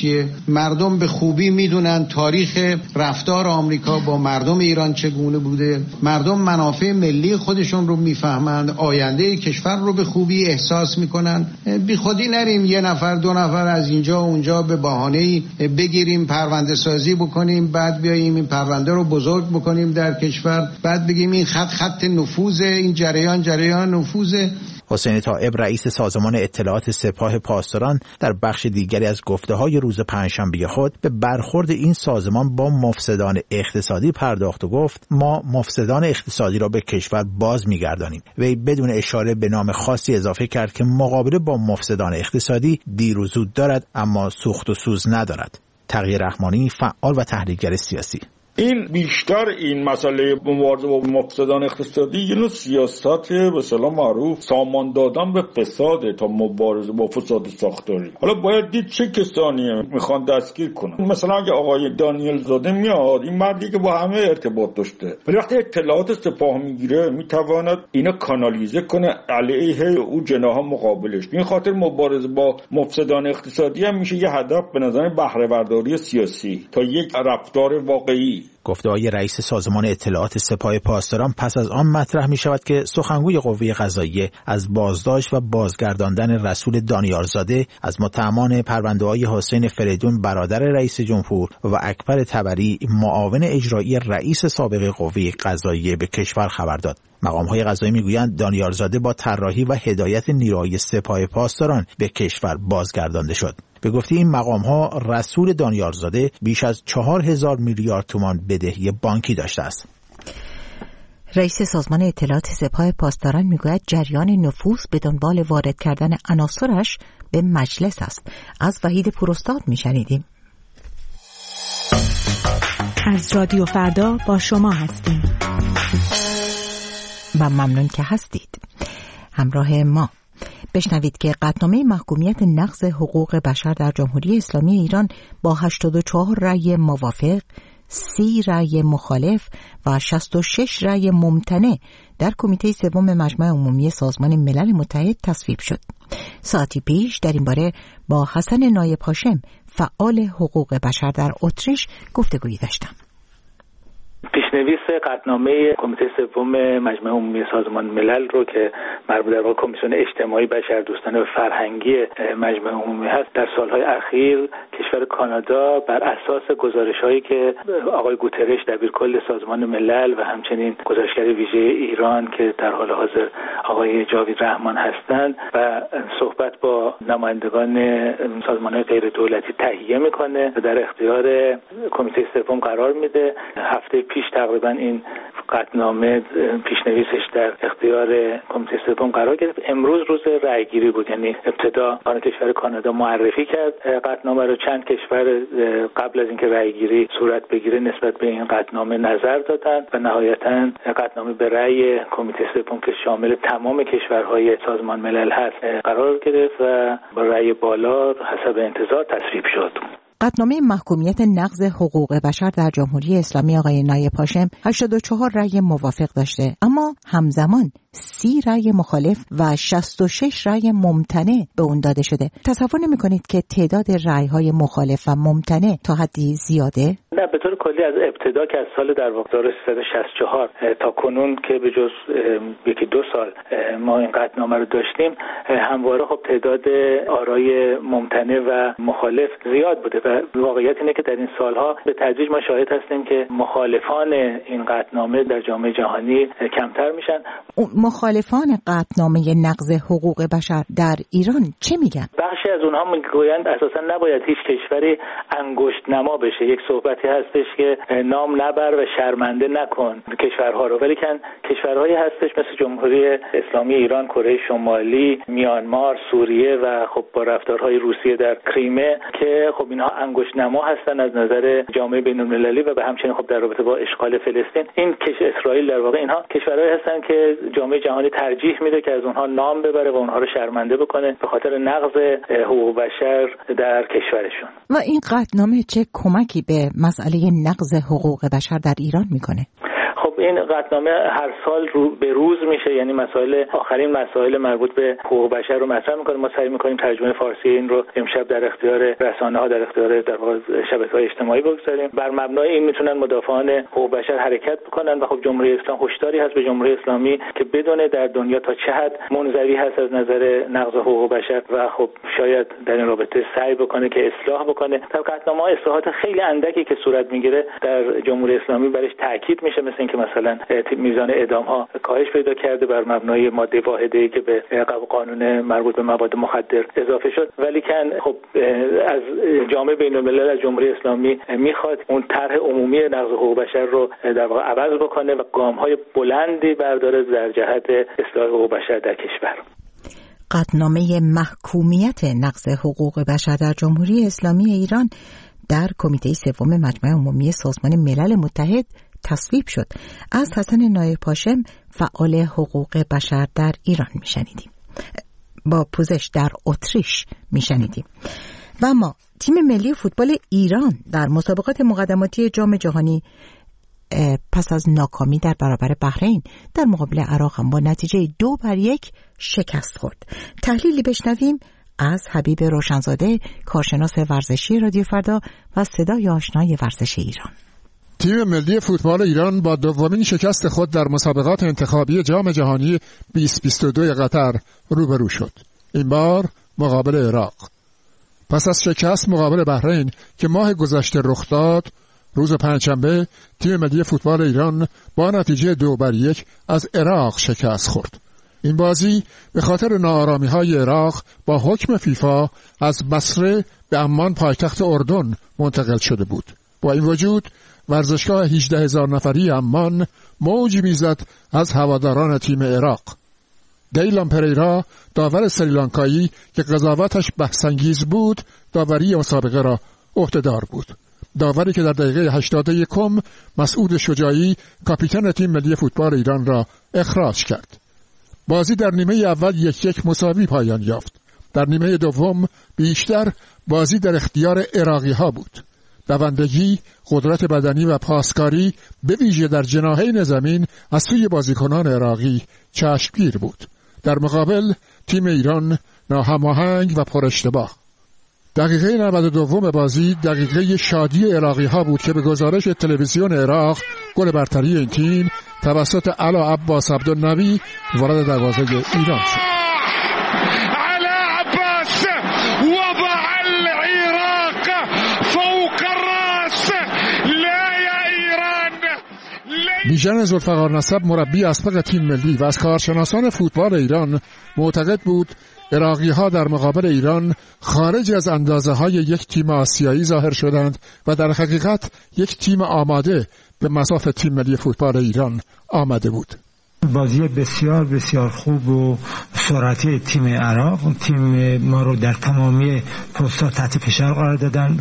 تاریخیه. مردم به خوبی میدونن تاریخ رفتار آمریکا با مردم ایران چگونه بوده. مردم منافع ملی خودشون رو میفهمند، آینده کشور رو به خوبی احساس میکنن. بی خودی نریم یه نفر دو نفر از اینجا اونجا به بهانه‌ای بگیریم پرونده سازی بکنیم، بعد بیاییم این پرونده رو بزرگ بکنیم در کشور، بعد بگیم این خط نفوذ، این جریان نفوذ. حسین طائب رئیس سازمان اطلاعات سپاه پاسداران در بخش دیگری از گفته‌های روز پنجشنبه خود به برخورد این سازمان با مفسدان اقتصادی پرداخت و گفت ما مفسدان اقتصادی را به کشور باز می‌گردانیم. وی بدون اشاره به نام خاصی اضافه کرد که مقابله با مفسدان اقتصادی دیر و زود دارد اما سوخت و سوز ندارد. تقی رحمانی، فعال و تحلیلگر سیاسی: این بیشتر این مسئله مبارزه با مفسدان اقتصادی یه نوع سیاست به اصطلاح معروف سامان دادن به فساد تا مبارزه با فساد ساختاری. حالا باید دید چه کسانی میخوان دستگیر کنن. مثلا اگه آقای دانیال زاده میاد، این مردی که با همه ارتباط داشته، ولی وقتی اطلاعات سپاه میگیره میتواند اینا کانالیزه کنه علیه او جناح مقابلش. این خاطر مبارزه با مفسدان اقتصادی هم میشه یه هدف به نظر بهره برداری سیاسی تا یک رفتار واقعی. گفته‌های رئیس سازمان اطلاعات سپاه پاسداران پس از آن مطرح می شود که سخنگوی قوه قضاییه از بازداشت و بازگرداندن رسول دانیارزاده از متهمان پرونده‌های حسین فریدون برادر رئیس جمهور و اکبر طبری معاون اجرایی رئیس سابق قوه قضاییه به کشور خبر داد. مقام‌های قضایی می‌گویند دانیارزاده با طراحی و هدایت نیروهای سپاه پاسداران به کشور بازگردانده شد. به گفته این مقام‌ها رسول دانیارزاده بیش از 4000 میلیارد تومان بدهی بانکی داشته است. رئیس سازمان اطلاعات سپاه پاسداران میگوید جریان نفوذ به دنبال وارد کردن عناصرش به مجلس است. از وحید پوراستاد میشنیدیم. از رادیو فردا با شما هستیم و ممنون که هستید همراه ما. بشنوید که قطعنامه محکومیت نقض حقوق بشر در جمهوری اسلامی ایران با 84 رأی موافق، 30 رأی مخالف و 66 رأی ممتنع در کمیته سوم مجمع عمومی سازمان ملل متحد تصویب شد. ساعتی پیش در این باره با حسن نایب هاشم، فعال حقوق بشر در اتریش، گفتگویی داشتم. پیشنویس قطعنامه کمیته سوم مجمع عمومی سازمان ملل رو که مربوط به کمیسیون اجتماعی بشردوستانه و فرهنگی مجمع عمومی هست، در سالهای اخیر کشور کانادا بر اساس گزارش‌هایی که آقای گوترش دبیرکل سازمان ملل و همچنین گزارشگر ویژه ایران که در حال حاضر آقای جاوید رحمان هستند و صحبت با نمایندگان سازمان‌های غیر دولتی تهیه میکنه و در اختیار کمیته سوم قرار میده. هفته پیش تقریبا این قطعنامه پیشنویسش در اختیار کمیته سوم قرار گرفت. امروز روز رأیگیری بود، یعنی ابتدا آن کشور کانادا معرفی کرد قطعنامه رو. چند کشور قبل از اینکه رأیگیری صورت بگیره نسبت به این قطعنامه نظر دادند و نهایتاً قطعنامه به رأی کمیته سوم که شامل تمام کشورهای سازمان ملل هست قرار گرفت و با رأی بالا حسب انتظار تصویب شد. قطعنامه محکومیت نقض حقوق بشر در جمهوری اسلامی آقای نایب هاشم 84 رأی موافق داشته، اما همزمان 30 رأی مخالف و 66 رأی ممتنع به اون داده شده. تصور نمی‌کنید که تعداد رأی‌های مخالف و ممتنع تا حدی زیاده؟ نه، به طور کلی از ابتدا که از سال در واقع 1364 تا کنون که به جز یکی دو سال ما این قطعنامه رو داشتیم، همواره خب تعداد آرای ممتنع و مخالف زیاد بوده و واقعیت اینه که در این سالها به تدریج ما شاهد هستیم که مخالفان این قطعنامه در جامعه جهانی کمتر میشن. مخالفان قطعنامه نقض حقوق بشر در ایران چه میگن؟ بخشی از اونها میگویند اساسا نباید هیچ کشوری انگشت نما بشه. یک صحبتی هستش که نام نبر و شرمنده نکن کشورها رو، ولی کشورهایی هستش مثل جمهوری اسلامی ایران، کره شمالی، میانمار، سوریه و خب با رفتارهای روسیه در کریمه که خب اینها انگشت نما هستن از نظر جامعه بین‌المللی و به همچنین خب در رابطه با اشغال فلسطین. این اسرائیل در واقع اینها کشورهایی هستن که جامعه جهانی ترجیح میده که از اونها نام ببره و اونها رو شرمنده بکنه به خاطر نقض حقوق بشر در کشورشون. و این قطعنامه چه کمکی به مسئله نقض حقوق بشر در ایران میکنه؟ خب این قطعنامه هر سال رو به روز میشه، یعنی آخرین مسائل مربوط به حقوق بشر رو مطرح میکنه. ما سعی میکنیم ترجمه فارسی این رو امشب در اختیار رسانه‌ها، در اختیار شبکه‌های اجتماعی بگذاریم. بر مبنای این میتونن مدافعان حقوق بشر حرکت بکنن و خب جمهوری اسلامی هشداری هست به جمهوری اسلامی که بدونه در دنیا تا چه حد منزوی هست از نظر نقض حقوق بشر و خب شاید در این رابطه سعی بکنه که اصلاح بکنه. در قطعنامه اصلاحات خیلی اندکی که صورت میگیره در جمهوری اسلامی برش تاکید میشه، مثل اینکه مثلا میزان اعدام‌ها کاهش پیدا کرده بر مبنای ماده واحده‌ای که به قانون مربوط به مواد مخدر اضافه شد، ولی که خب از جامعه بین‌الملل از جمهوری اسلامی میخواد اون طرح عمومی نقض حقوق بشر رو در واقع عوض بکنه و گام‌های بلندی برداره در جهت اصلاح حقوق بشر در کشور. قطعنامه محکومیت نقض حقوق بشر در جمهوری اسلامی ایران در کمیته سوم مجمع عمومی سازمان ملل متحد تصویب شد. از حسن نایرپاشم، فعال حقوق بشر در ایران میشنیدیم. با پوزش در اتریش میشنیدیم. و اما تیم ملی فوتبال ایران در مسابقات مقدماتی جام جهانی پس از ناکامی در برابر بحرین در مقابل عراق هم با نتیجه 2-1 شکست خورد. تحلیلی بشنویم از حبیب روشنزاده، کارشناس ورزشی رادیو فردا و صدای آشنای ورزش ایران. تیم ملی فوتبال ایران با دومین شکست خود در مسابقات انتخابی جام جهانی 2022 قطر روبرو شد. این بار مقابل عراق. پس از شکست مقابل بحرین که ماه گذشته رخ داد، روز پنجشنبه تیم ملی فوتبال ایران با نتیجه 2-1 از عراق شکست خورد. این بازی به خاطر ناآرامی‌های عراق با حکم فیفا از بصره به عمان پایتخت اردن منتقل شده بود. با این وجود ورزشگاه 18,000 نفری عمان موج میزد از هواداران تیم عراق. دیلان پریرا، داور سریلانکایی که قضاوتش بحث‌انگیز بود، داوری مسابقه را عهده‌دار بود. داوری که در دقیقه 81 مسعود شجاعی، کاپیتان تیم ملی فوتبال ایران را اخراج کرد. بازی در نیمه اول 1-1 مساوی پایان یافت. در نیمه دوم بیشتر بازی در اختیار عراقی ها بود. دوندگی، قدرت بدنی و پاسکاری به ویژه در جناحین زمین از سوی بازیکنان عراقی چشمگیر بود. در مقابل تیم ایران ناهماهنگ و پر اشتباه. دقیقه 92 بازی دقیقه شادی عراقی ها بود که به گزارش تلویزیون عراق گل برتری این تیم توسط علا عباس عبدالنبی وارد دروازه ایران شد. علا عباس وضع العراق فوق الراس. لا یا ایران. بیژن ذوالفقار نسب، مربی اسبق تیم ملی و از کارشناسان فوتبال ایران، معتقد بود عراقی ها در مقابل ایران خارج از اندازه های یک تیم آسیایی ظاهر شدند و در حقیقت یک تیم آماده به مصاف تیم ملی فوتبال ایران آمده بود. بازی بسیار بسیار خوب و سرعتی تیم عراق، تیم ما رو در تمامی پست‌ها تحت فشار قرار دادن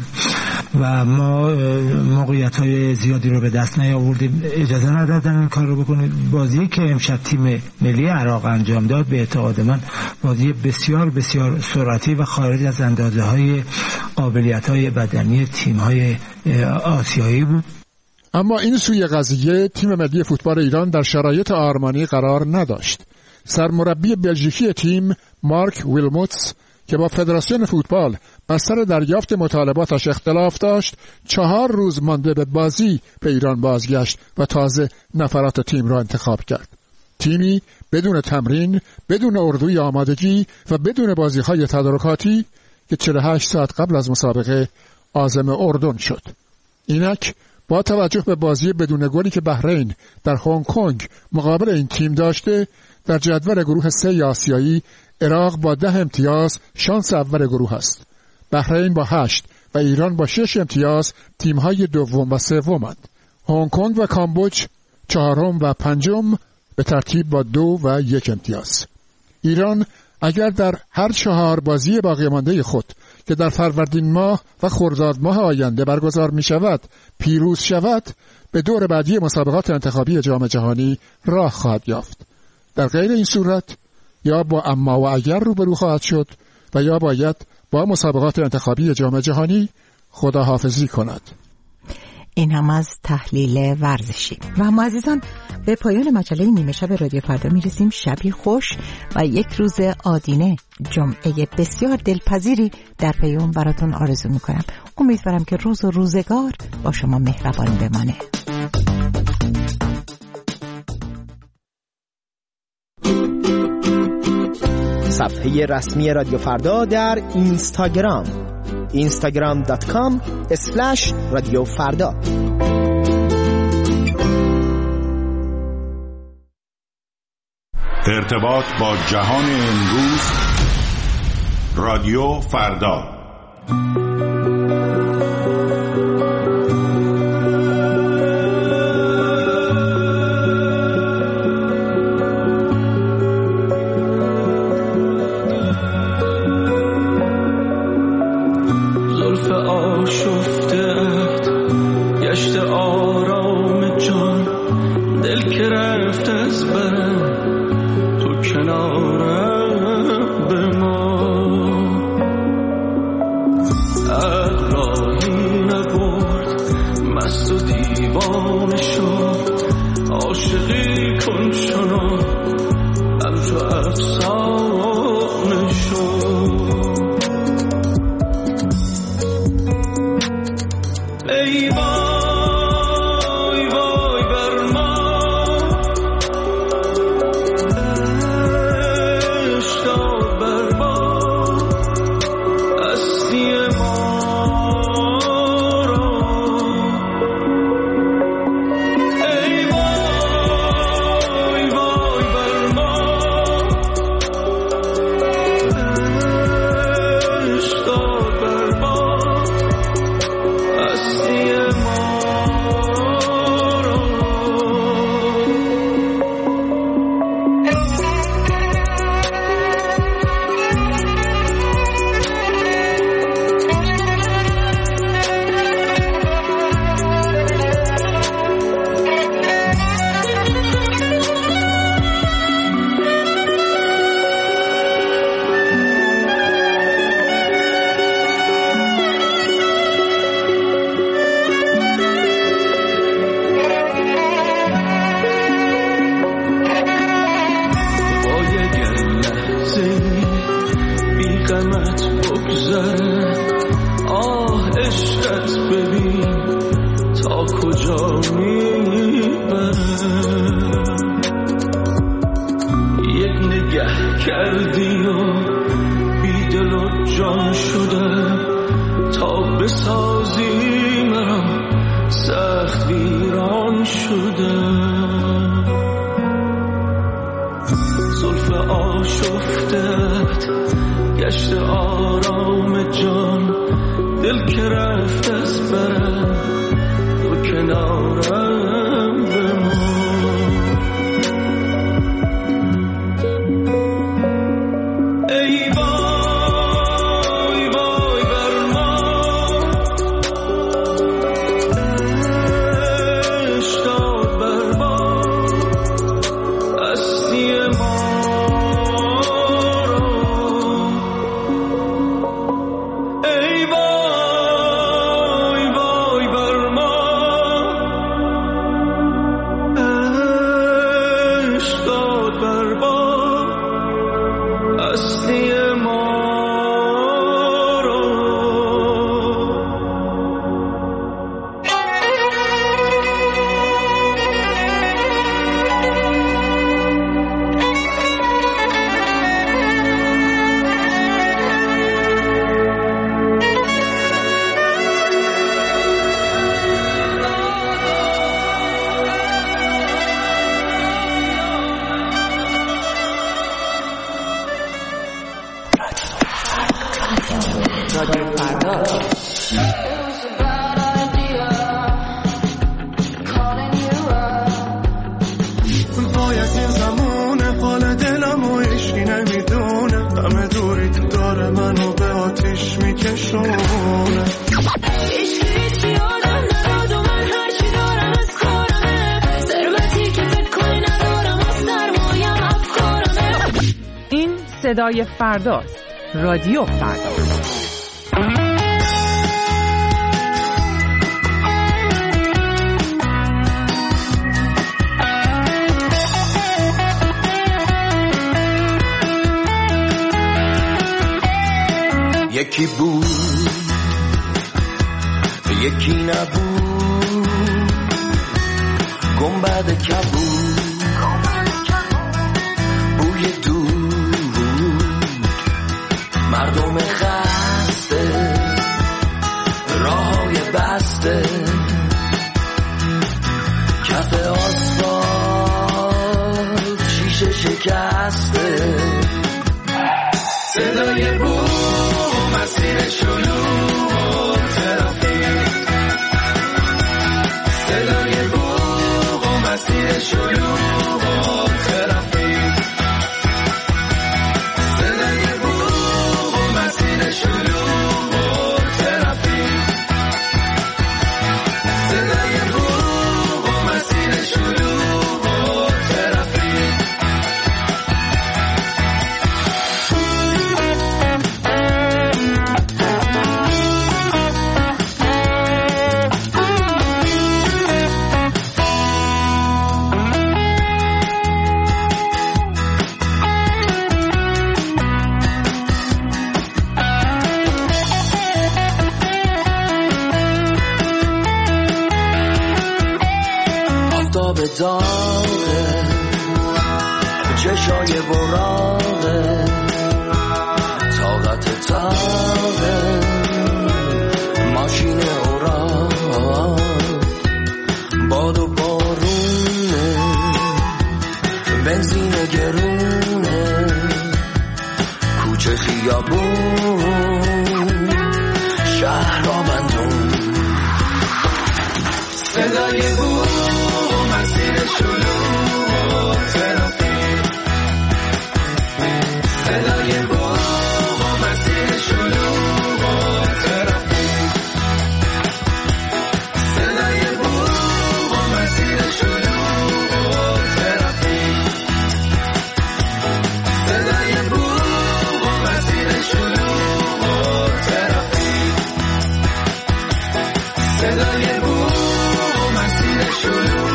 و ما موقعیت‌های زیادی رو به دست نیاوردیم، اجازه ندادن این کار رو بکنیم. بازی که امشب تیم ملی عراق انجام داد به اعتقاد من بازی بسیار بسیار سرعتی و خارج از اندازه‌های قابلیت‌های بدنی تیم‌های آسیایی بود. اما این سوی قضیه تیم ملی فوتبال ایران در شرایط آرمانی قرار نداشت. سرمربی بلژیکی تیم مارک ویلموتس که با فدراسیون فوتبال بر سر دریافت مطالباتش اختلاف داشت، 4 روز مانده به بازی به ایران بازگشت و تازه نفرات تیم را انتخاب کرد. تیمی بدون تمرین، بدون اردوی آمادگی و بدون بازی‌های تدارکاتی که 48 ساعت قبل از مسابقه عازم اردن شد. اینک با توجه به بازی بدون گلی که بحرین در هنگ کنگ مقابل این تیم داشته، در جدول گروه 3 آسیایی عراق با 10 امتیاز شانس اول گروه است. بحرین با 8 و ایران با 6 امتیاز تیم‌های دوم و سومند. هنگ کنگ و کامبوج 4 و 5 به ترتیب با 2 و 1 امتیاز. ایران اگر در هر 4 بازی باقی مانده خود که در فروردین ماه و خرداد ماه آینده برگزار می شود پیروز شود، به دور بعدی مسابقات انتخابی جام جهانی راه خواهد یافت. در غیر این صورت یا با اما و اگر روبرو خواهد شد و یا باید با مسابقات انتخابی جام جهانی خداحافظی کند. این هم از تحلیل ورزشی. و هم عزیزان به پایان مجله نیمه شب رادیو فردا میرسیم. شبی خوش و یک روز آدینه، جمعه بسیار دلپذیری در پیام براتون آرزو میکنم. امیدوارم که روز و روزگار با شما مهربان بمانه. صفحه رسمی رادیو فردا در اینستاگرام instagram.com/رادیو فردا. ارتباط با جهان امروز، رادیو فردا. صدای فرداست. رادیو فردا. یکی بود یکی نبود، گنبد کبود بوی دود، مردم خسته راههای بسته، کف آسفالت شیشه شکسته، صدای بوم مسیر شلوغ ترافیک، صدای بوم مسیر شلوغ ترافیک، صدای بوم مسیر شلوغ ترافیک، صدای بوم مسیر شلوغ ترافیک. داغه چشای براغه طاقت تاغه ماشین اوراق باد و بارونه بنزین گرونه کوچه خیابون شهر آبندون صدای بود مسیر شلوغ ترافیک صدای بوم مسیر شلوغ ترافیک صدای بوم مسیر شلوغ ترافیک صدای بوم مسیر شلوغ ترافیک صدای بوم مسیر شلوغ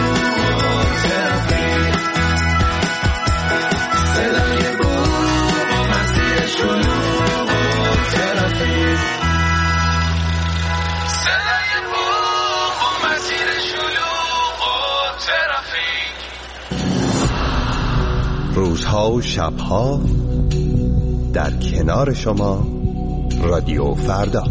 روزها و شبها در کنار شما رادیو فردا.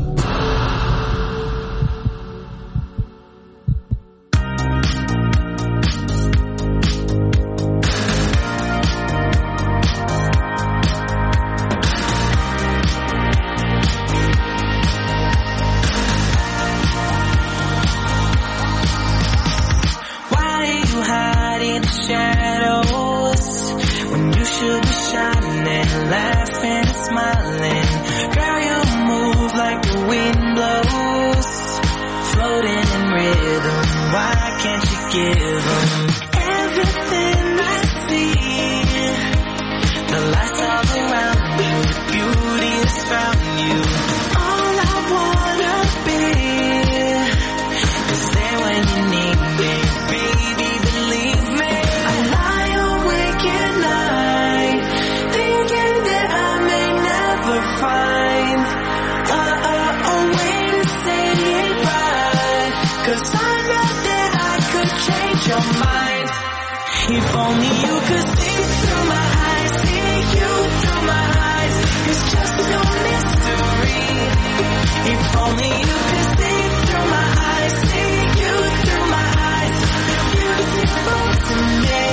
If only you could see through my eyes, see you through my eyes. It's just no mystery. If only you could see through my eyes, see you through my eyes. You're beautiful to me.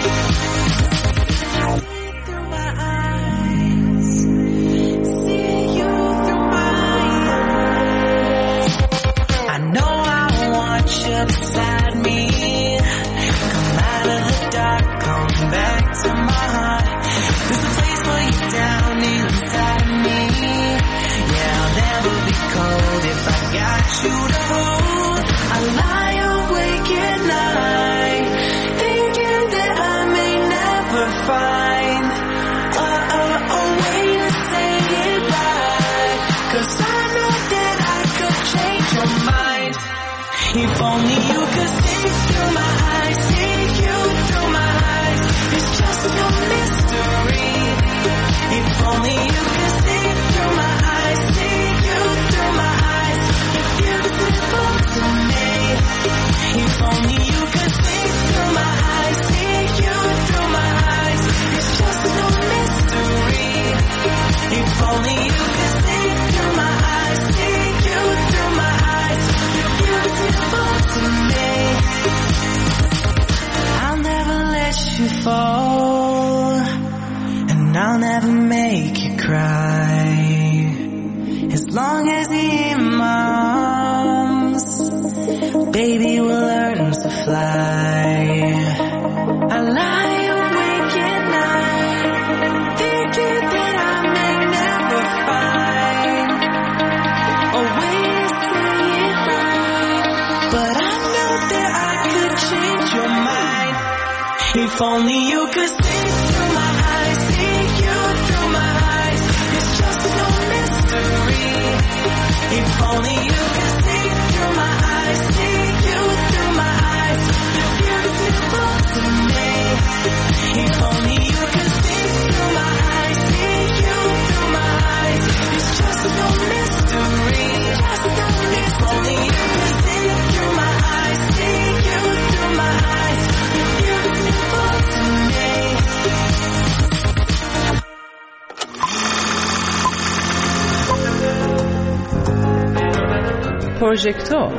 Through my eyes, see you through my eyes. I know I want you beside me. Come back to my heart. There's a place for you down inside me. Yeah, I'll never be cold if I got you to hold. I lie awake at night, thinking that I may never find a way to say goodbye. 'Cause I know that I could change your mind. If only you could see through my eyes, see you through my eyes. It's just no mystery. If only you could see through my eyes, see could see through my eyes, see you through my eyes. It's just no mystery. If only you could see through my eyes, see you through my eyes. You're beautiful to me. If only you could see through my eyes, see you through my eyes. It's just no mystery. If only you could see through my eyes, see you through my eyes. You're beautiful to me. پروژکتور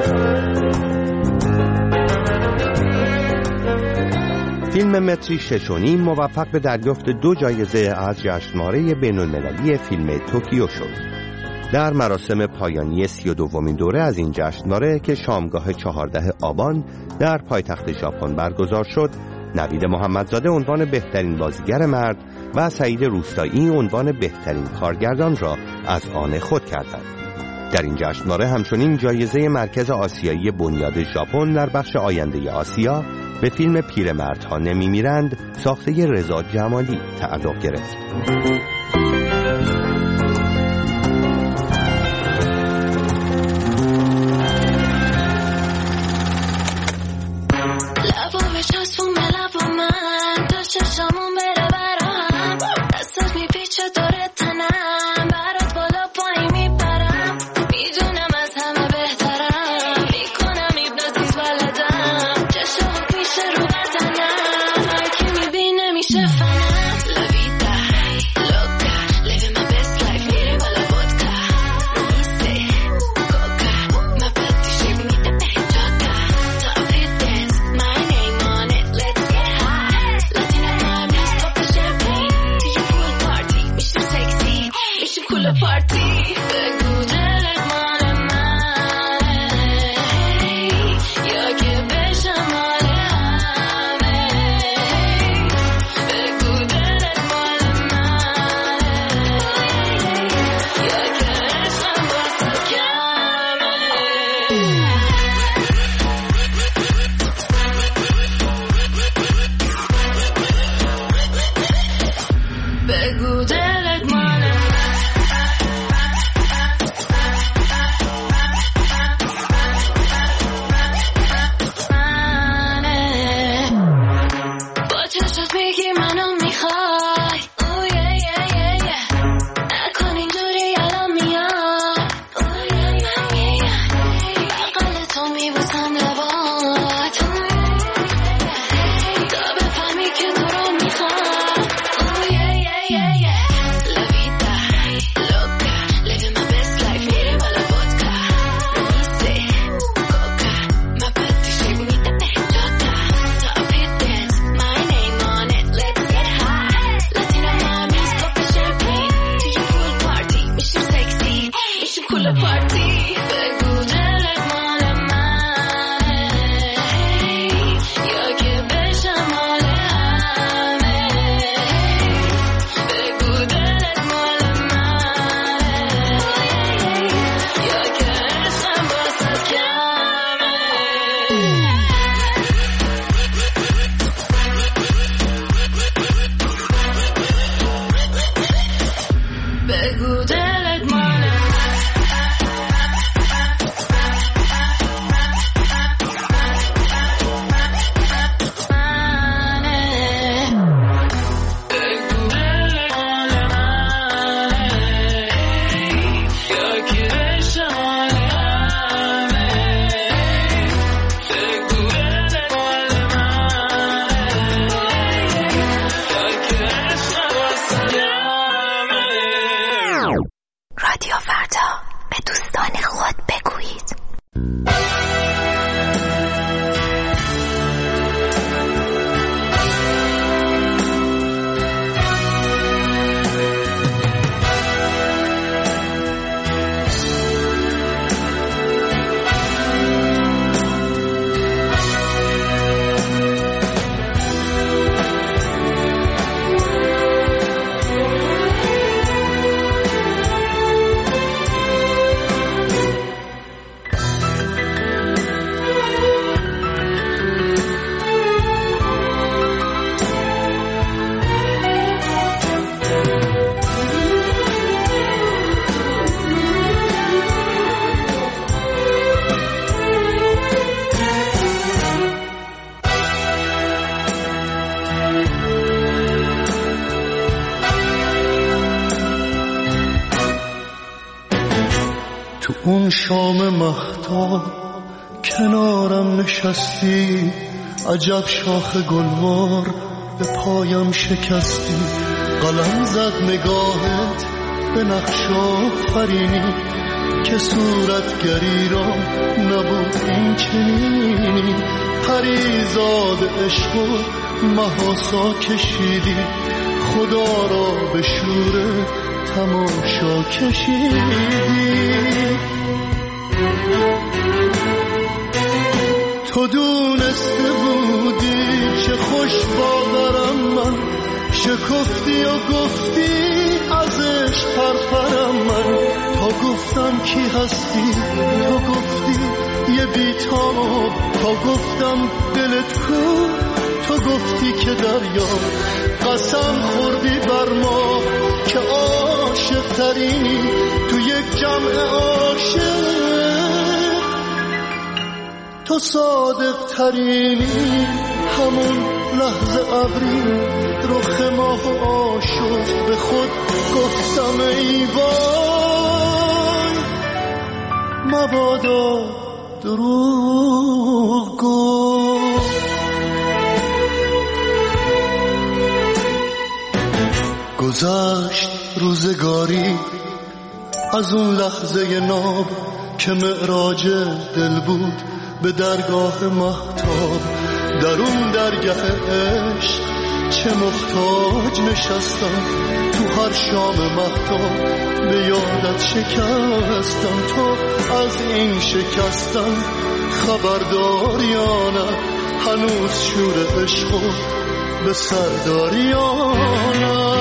فیلم متری 6.5 موفق به دریافت 2 جایزه از جشنواره بین‌المللی فیلم توکیو شد. در مراسم پایانی 32مین دوره از این جشنواره که شامگاه 14 آبان در پایتخت ژاپن برگزار شد، نوید محمدزاده عنوان بهترین بازیگر مرد و سعید روستایی عنوان بهترین کارگردان را از آن خود کردند. در این جشنواره همچنین جایزه مرکز آسیایی بنیاد ژاپن در بخش آینده آسیا به فیلم پیرمردها نمیمیرند ساخته رضا جمالی تعلق گرفت. اون شام مهتاب کنارم نشستی، عجب شاخ گلوار به پایم شکستی. قلم زد نگاهت به نقش آفرینی که صورتگری را نبود این چنینی. پریزاد عشق و محاسا کشیدی، خدا را به شور تماشا کشیدی. تو دونسته بودی چه خوش باورم من، شکفتی و گفتی ازش پرپرم من. تا گفتم کی هستی تو گفتی یه بیتاب، تا گفتم دلت کو تو گفتی که دریا. قسم خوردی بر ما که عاشق ترینی تو یک جمع عاشق، تو صادق ترینی. همون لحظه ابری رخ ماه آشفت، به خود گفتم ای وای مبادا دروغ گفت. گذشت روزگاری از اون لحظه ناب که معراج دل بود به درگاه مهتاب. در اون درگاه عشق چه محتاج نشستم، تو هر شام مهتاب به یادت شکستم. تو از این شکستم خبرداری یا نه؟ هنوز شور عشقو به سرداری یا نه؟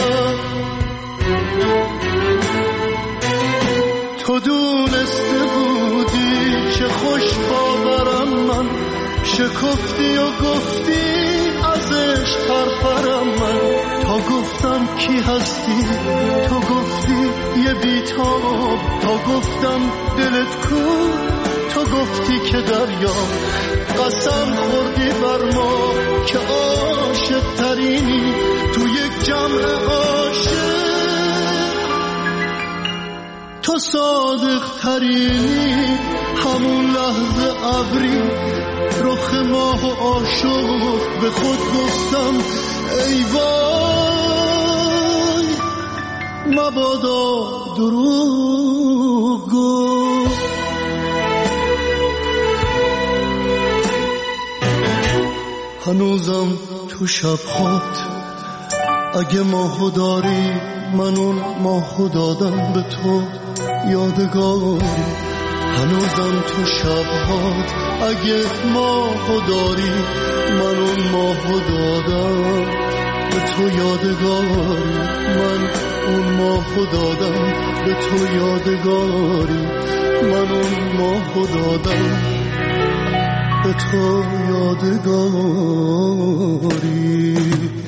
تو دونسته بودی چه خوش باورم من، شکفتی و گفتی ازش پرپرم من. تا گفتم کی هستی تو گفتی یه بیتاب، تا گفتم دلت کو تو گفتی که دریا. قسم خوردی بر ما که عاشق ترینی تو یک جمع عاشق، تو صادق ترینی. همون لحظه ابری رخ ماه و عاشق، به خود گفتم ای وای مبادا دروغ گفت. هنوزم تو شبهات اگه ماهو داری، من اون ماهو دادم به تو یادگاری. هنوزم تو شبهات اگه ماهو داری، من اون ماهو دادم به تو یادگاری. من اون ماهو دادم به تو یادگاری. من اون ماهو دادم به تو یادگاری.